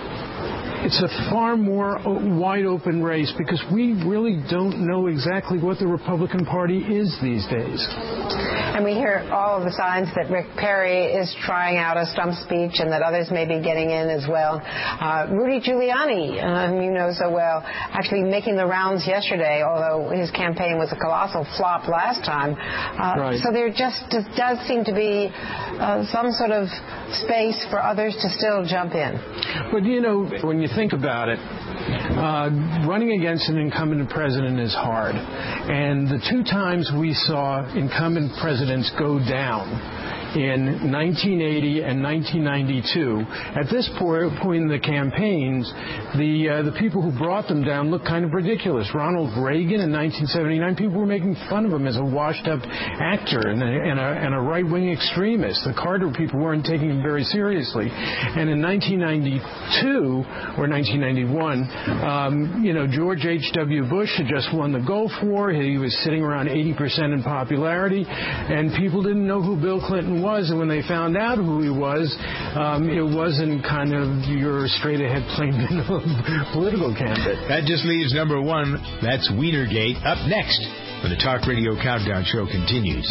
it's a far more wide open race because we really don't know exactly what the Republican Party is these days. And we hear all of the signs that Rick Perry is trying out a stump speech and that others may be getting in as well. Uh, Rudy Giuliani, uh, whom you know so well, actually making the rounds yesterday, although his campaign was a colossal flop last time. Uh, right. So there just does seem to be uh, some sort of space for others to still jump in. But, you know, when you think about it, uh, running against an incumbent president is hard. And the two times we saw incumbent presidents go down in nineteen eighty and nineteen ninety-two, at this point in the campaigns, the uh, the people who brought them down looked kind of ridiculous. Ronald Reagan in nineteen seventy-nine, people were making fun of him as a washed-up actor and a, and a, and a right-wing extremist. The Carter people weren't taking him very seriously. And in nineteen ninety-two or nineteen ninety-one, um, you know, George H W. Bush had just won the Gulf War. He was sitting around eighty percent in popularity, and people didn't know who Bill Clinton was, and when they found out who he was, um, it wasn't kind of your straight-ahead, plain vanilla political candidate. That just leaves number one. That's Wienergate. Up next, when the Talk Radio Countdown Show continues.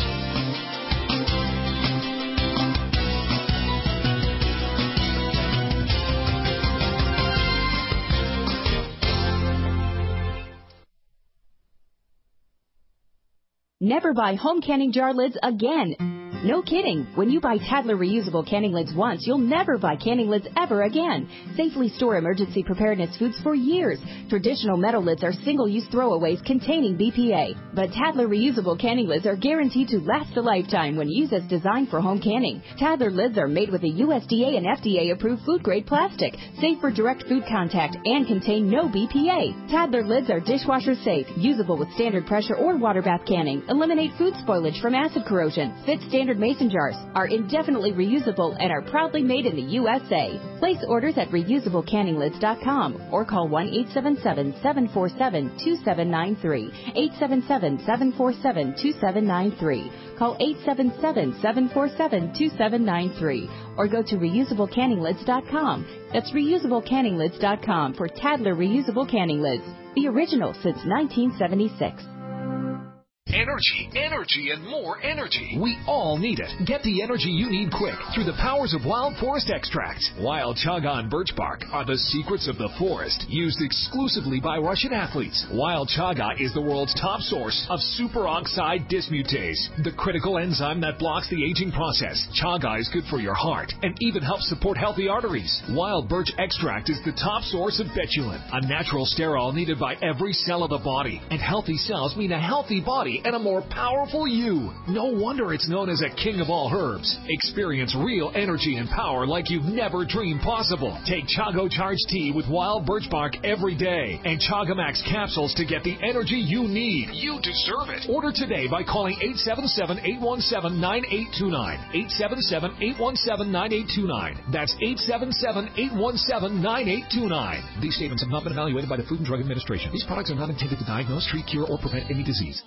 Never buy home canning jar lids again. No kidding. When you buy Tadler reusable canning lids once, you'll never buy canning lids ever again. Safely store emergency preparedness foods for years. Traditional metal lids are single-use throwaways containing B P A. But Tadler reusable canning lids are guaranteed to last a lifetime when used as designed for home canning. Tadler lids are made with a U S D A and F D A-approved food-grade plastic, safe for direct food contact, and contain no B P A. Tadler lids are dishwasher safe, usable with standard pressure or water bath canning, eliminate food spoilage from acid corrosion, fit standard mason jars, are indefinitely reusable, and are proudly made in the U S A. Place orders at reusable canning lids dot com or call one eight seven seven, seven four seven, two seven nine three, eight seven seven, seven four seven, two seven nine three. Call eight seven seven, seven four seven, two seven nine three or go to reusable canning lids dot com. That's reusable canning lids dot com for Tadler reusable canning lids, the original since nineteen seventy-six. Energy, energy, and more energy. We all need it. Get the energy you need quick through the powers of Wild Forest Extracts. Wild chaga and birch bark are the secrets of the forest, used exclusively by Russian athletes. Wild chaga is the world's top source of superoxide dismutase, the critical enzyme that blocks the aging process. Chaga is good for your heart and even helps support healthy arteries. Wild birch extract is the top source of betulin, a natural sterol needed by every cell of the body. And healthy cells mean a healthy body and a more powerful you. No wonder it's known as a king of all herbs. Experience real energy and power like you've never dreamed possible. Take Chago Charge Tea with wild birch bark every day and Chaga Max capsules to get the energy you need. You deserve it. Order today by calling eight seven seven, eight one seven, nine eight two nine. eight seven seven, eight one seven, nine eight two nine. That's eight seven seven, eight one seven, nine eight two nine. These statements have not been evaluated by the Food and Drug Administration. These products are not intended to diagnose, treat, cure, or prevent any disease.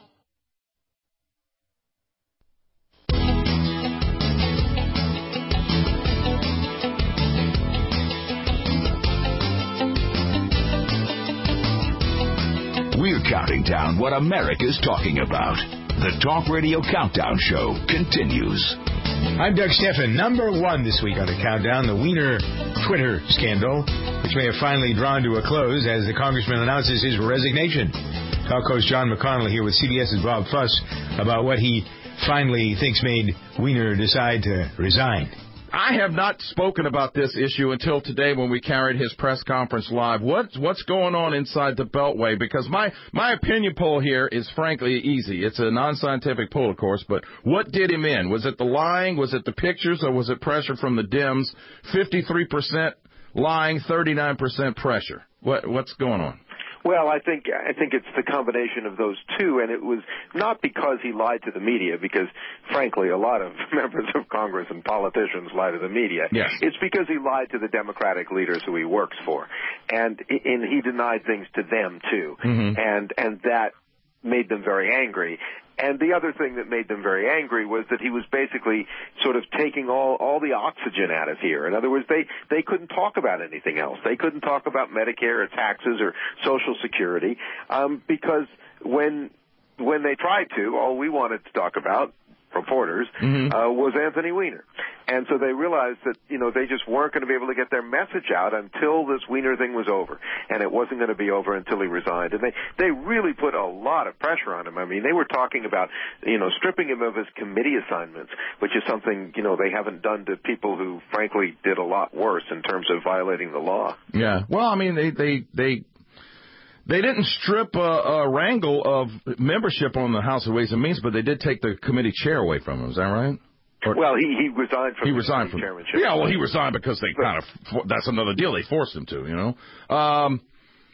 We're counting down what America's talking about. The Talk Radio Countdown Show continues. I'm Doug Steffen. Number one this week on the countdown, the Weiner Twitter scandal, which may have finally drawn to a close as the congressman announces his resignation. Talk host John McConnell here with CBS's Bob Fuss about what he finally thinks made Weiner decide to resign. I have not spoken about this issue until today when we carried his press conference live. What's what's going on inside the Beltway? Because my, my opinion poll here is frankly easy. It's a non-scientific poll, of course, but what did him in? Was it the lying? Was it the pictures? Or was it pressure from the Dems? fifty-three percent lying, thirty-nine percent pressure. What What's going on? Well, I think I think it's the combination of those two, and it was not because he lied to the media, because, frankly, a lot of members of Congress and politicians lie to the media. Yes. It's because he lied to the Democratic leaders who he works for, and, and he denied things to them, too, mm-hmm. and and that made them very angry. And the other thing that made them very angry was that he was basically sort of taking all, all the oxygen out of here. In other words, they, they couldn't talk about anything else. They couldn't talk about Medicare or taxes or Social Security, um, because when, when they tried to, all we wanted to talk about, reporters, mm-hmm. uh, was Anthony Weiner. And so they realized that, you know, they just weren't going to be able to get their message out until this Weiner thing was over. And it wasn't going to be over until he resigned. And they, they really put a lot of pressure on him. I mean, they were talking about, you know, stripping him of his committee assignments, which is something, you know, they haven't done to people who, frankly, did a lot worse in terms of violating the law. Yeah. Well, I mean, they, they, they, They didn't strip a, a wrangle of membership on the House of Ways and Means, but they did take the committee chair away from him. Is that right? Or, well, he, he resigned from he the resigned from chairmanship. Yeah, well, he resigned because they kind of, that's another deal. They forced him to, you know. Um,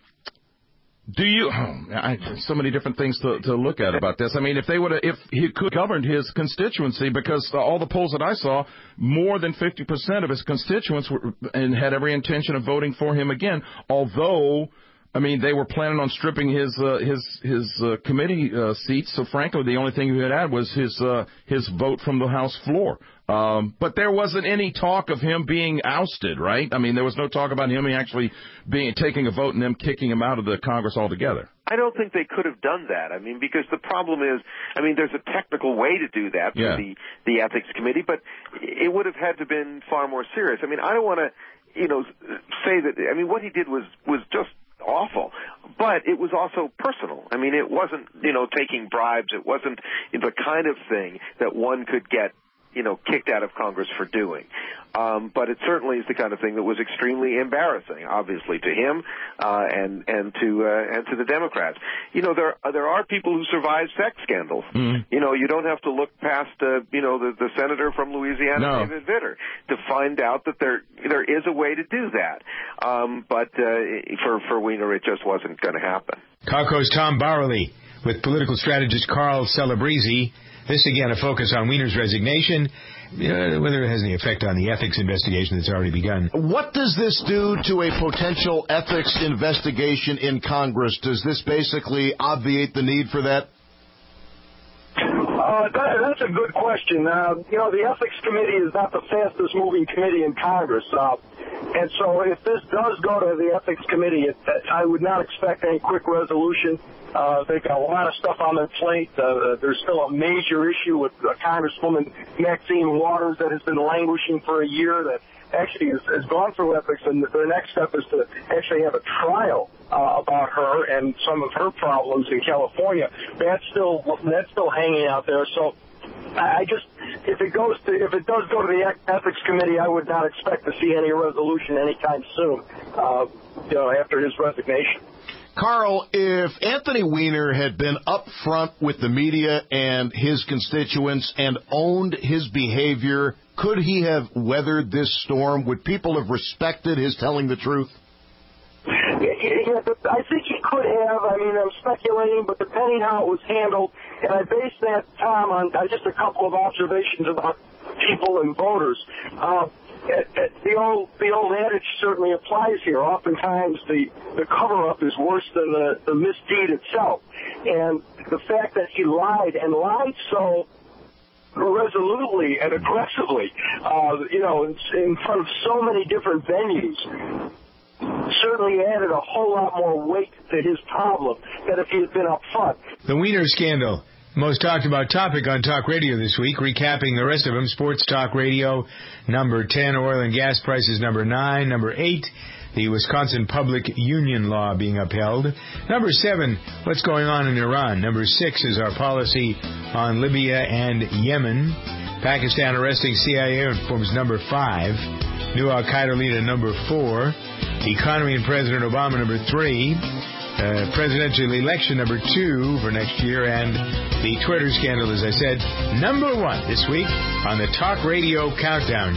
do you, oh, I, so many different things to, to look at about this. I mean, if they would have, if he could have governed his constituency, because all the polls that I saw, more than fifty percent of his constituents were, and had every intention of voting for him again, although, I mean, they were planning on stripping his uh, his his uh, committee uh, seats. So, frankly, the only thing he had had was his uh, his vote from the House floor. Um, but there wasn't any talk of him being ousted, right? I mean, there was no talk about him actually being taking a vote and them kicking him out of the Congress altogether. I don't think they could have done that. I mean, because the problem is, I mean, there's a technical way to do that yeah. for the the ethics committee, but it would have had to been far more serious. I mean, I don't want to, you know, say that. I mean, what he did was was just awful. But it was also personal. I mean, it wasn't, you know, taking bribes. It wasn't the kind of thing that one could get, you know, kicked out of Congress for doing. Um, but it certainly is the kind of thing that was extremely embarrassing, obviously, to him uh, and and to uh, and to the Democrats. You know, there there are people who survive sex scandals. Mm. You know, you don't have to look past, uh, you know, the, the senator from Louisiana, no. David Vitter, to find out that there there is a way to do that. Um, but uh, for for Weiner, it just wasn't going to happen. Calco's Tom Bauerle with political strategist Carl Celebrezzi. This, again, a focus on Weiner's resignation, uh, whether it has any effect on the ethics investigation that's already begun. What does this do to a potential ethics investigation in Congress? Does this basically obviate the need for that? Uh, that, that's a good question. Uh, you know, the Ethics Committee is not the fastest-moving committee in Congress. Uh, and so if this does go to the Ethics Committee, it, I would not expect any quick resolution. Uh, they've got a lot of stuff on their plate. Uh, there's still a major issue with uh, Congresswoman Maxine Waters that has been languishing for a year that actually has, has gone through ethics, and their next step is to actually have a trial uh, about her and some of her problems in California. That's still that's still hanging out there. So I just, if it goes to, if it does go to the Ethics Committee, I would not expect to see any resolution anytime soon. Uh, you know, after his resignation. Carl, if Anthony Weiner had been up front with the media and his constituents and owned his behavior, could he have weathered this storm? Would people have respected his telling the truth? Yeah, I think he could have. I mean, I'm speculating, but depending how it was handled, and I base that, Tom, on just a couple of observations about people and voters. Uh, The old the old adage certainly applies here. Oftentimes the, the cover-up is worse than the, the misdeed itself. And the fact that he lied, and lied so resolutely and aggressively, uh, you know, in, in front of so many different venues, certainly added a whole lot more weight to his problem than if he had been up front. The Weiner scandal. Most talked about topic on Talk Radio this week. Recapping the rest of them, Sports Talk Radio, number ten, oil and gas prices, number nine. Number eight, the Wisconsin Public Union Law being upheld. Number seven, what's going on in Iran. Number six is our policy on Libya and Yemen. Pakistan arresting C I A informs number five. New Al-Qaeda leader, number four. Economy and President Obama, number three. Uh, presidential election number two for next year, and the Twitter scandal, as I said, number one this week on the Talk Radio Countdown.